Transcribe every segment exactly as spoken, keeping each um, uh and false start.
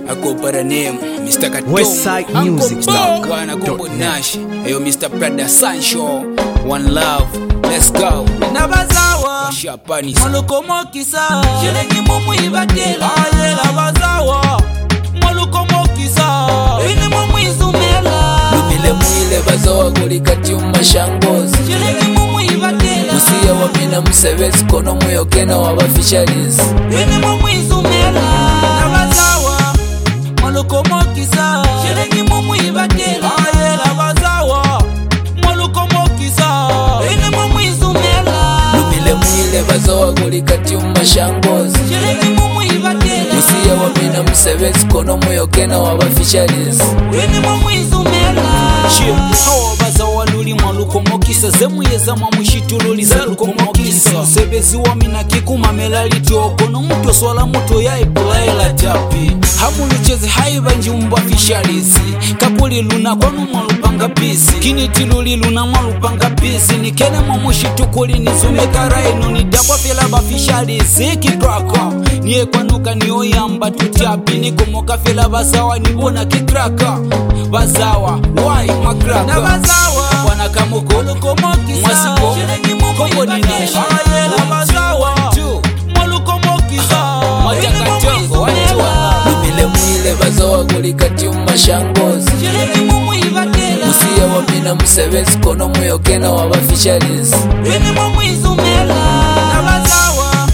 I go by the name Mister Katongo. Westside Music dot com. Wana Kombo Nash. Ayo Mister Prada Sancho. One love. Let's go. Nabazawa Shapani Molukomo kisa Shirengi mumu ibatela Aye labazawa Molukomo kisa Ini mumu izumela Lumile mwile bazawa kulikati umashangozi Shirengi mumu ibatela Musia wamina msevezi kono muyokena wabafishalis Ini mumu izumela Nabazawa Molukomo kisa Shirengi mumu ibatela Aye labazawa Molukomo kisa Ini mumu izumela Lumile mwile bazawa kulikati umashangozi Shirengi mumu ibatela Musia wamina msevezi kono muyokena wabafishalis Ini mumu izumela Chie hawa bazawa luli mwalukomokisa Zemuyeza mwamushitululiza lukomokisa Sebezi wamina kikuma melaliti okono Muto swala muto ya ipulaela japi Hamulucheze haiba njumba fishalisi Kapuli luna kwanu mwalupanga pisi Kiniti luli luna mwalupanga pisi Nikene mwamushitukuli nizume karainu Nidabwa fela ba fishalisi Kikraka Niye kwanuka niyo yamba tutiapi Nikomoka fela bazawa nibona kikraka Bazawa, why makraka Nabazawa Wanakamuko Molukomokisa Mwasiko Shirengi mumu Kombo ni ibatela Nash Aye labazawa Molukomokisa Moja Katongo Wantua Lumile mwile bazawa kulikati umashangozi Shirengi mumu ibatela Musia wamina msevezi kono muyokena wabafishalis Ini mumu izumela Nabazawa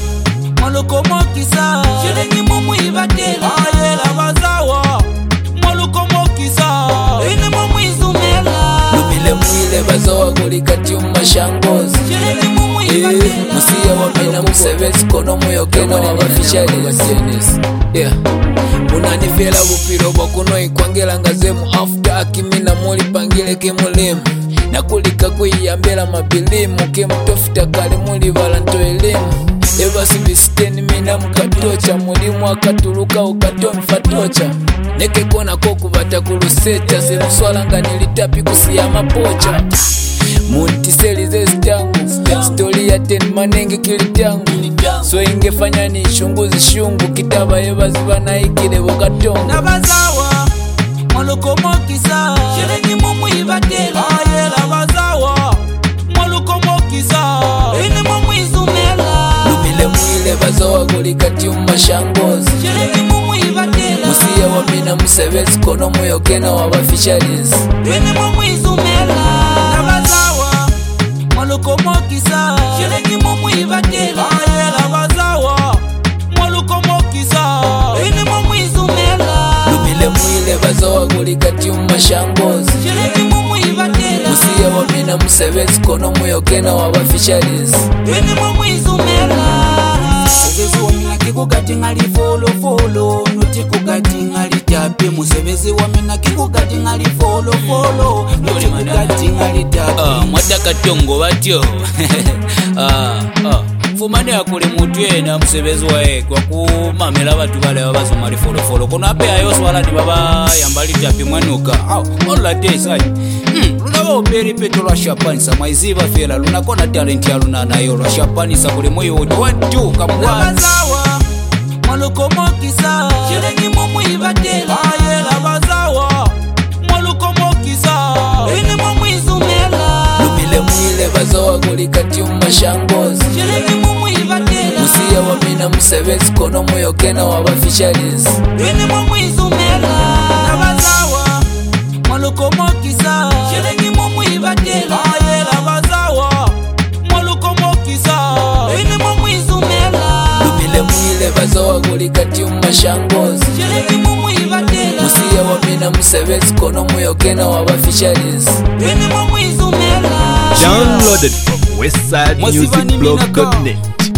Molukomokisa Shirengi mumu ibatela Aye labazawa Molukomokisa Ini mumu izumela Lumile mwile bazawa kulikati umashangozi Shirengi mumu ibatela Musia wamina msevezi kono muyokena wabafishalis Yeah Unanifela bupiro bokuno ikwangela ngazemu After akimina muli pangile kimulimu Nakulika kuiyambela mabilimu Kimtofita kali muli valanto elimu Eva sivisiteni mina mkatocha Mulimu akatuluka ukatomi fatocha Neke kona koku bata kuluseta Semuswala nga nilitapi kusiya mapocha Muntiseli ze stangu Story ya ten manenge kilitangu So ingefanya ni shunguzi shungu Kitaba eva ziva na ikile bokatongo Nabazawa Molukomokisa Shirengi mumu ibatela Aye labazawa Molukomokisa Ini mumu izumela Lumile mwile bazawa kulikati umashangozi Shirengi mumu ibatela Musia wamina msevezi kono muyokena wabafishalis Ini mumu izumela Nabazawa Molukomokisa Shirengi mumu ibatela Aye labazawa Molukomokisa Ini mumu izumela Lumile mwile bazawa kulikati umashangozi Shirengi mumu ibatela Musia wamina msevezi kono muyokena wabafishalis Ini mumu izumela Musebezi wamina kikugati ngali follow follow Nuti kugati ngali tapi Musebezi wamina kikugati ngali follow follow Nuti kugati ngali tapi Ah, Mwata Katongo batyo Ah, ah Fumane akuli mutwena musebezi wae Kwa kumamela batu bale wabazo mali follow follow Kono ape ayo swala ni baba yambali tapi mwanuka Au, all day saji Hmm, luna waoperi peto lwa shapanisa Maiziva fela luna kona talenti ya luna na yo Lwa shapanisa kule moyo uti Watu kabuwa Nabazawa Molukomokisa Shirengi mumu ibatela Aye labazawa Molukomokisa Ini mumu izumela Lumile mwile bazawa kulikati umashangozi Shirengi mumu ibatela Musia wamina msevezi kono muyokena wabafishalis Ini mumu izumela Nabazawa Molukomokisa Shirengi mumu ibatela Aye labazawa Molukomokisa Ini mumu izumela Lumile mwile bazawa kulikati umashangozi Shirengi mumu ibatela Musia wamina msevezi kono muyokena wabafishalis Ini mumu izumela Downloaded from westside music blog dot net.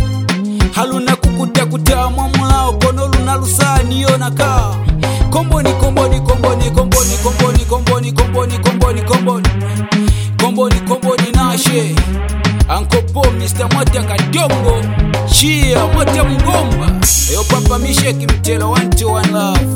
Haluna kukuta kutamwa mulao kono luna lusani yonaka Komboni komboni komboni komboni komboni komboni komboni komboni komboni Komboni komboni nashe Ankopo Mister Mwata Katongo Chia Mwata Mgomba Eyo papa misheki mtela one two one love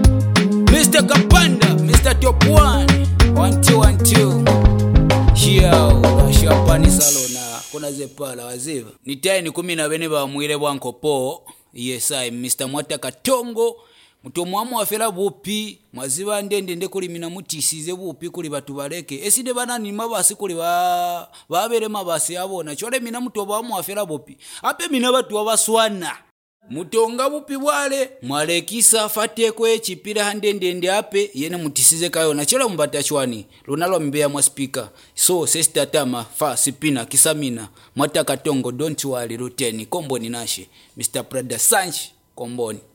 Mister Kapanda Mister Top one one two one two Chia Shapani Salona Kuna zepala waziva Nitaye ni kumi na bene ba mwile wankopo Yes I Mister Mwata Katongo muto mwamu wafera bupi mwaziba ndende nde kuli mina mutisize bupi kuli batu baleke eside banani mabasi kuli ba babere mabasi abona chole mina muto bwamu wafera bupi ape mina batu abaswana mutonga bupi bwale mwalekisa fateko echipira handende ndi ape yene mutisize kayo na chole mbata chwani lunalo mbeya mwa speaker so sister tama fa sipina kisamina mwata katongo don't worry ruteni komboni nashe Mister Prada Sanch komboni.